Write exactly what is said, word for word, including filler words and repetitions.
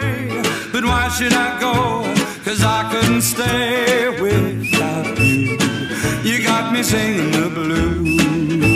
away. But why should I go? Cause I couldn't stay without you. You got me singing the blues.